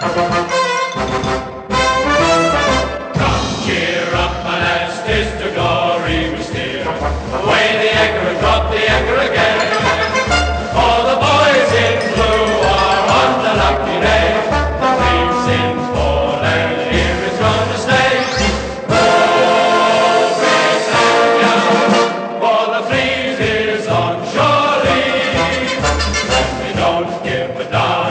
Cheer up, my lads, 'tis to glory we steer. Away the anchor and drop the anchor again. For the boys in blue are on the lucky day. The fleet's in port and here it's gonna stay. Oh, Britannia, for the fleet is on shore leave. And we don't give a darn.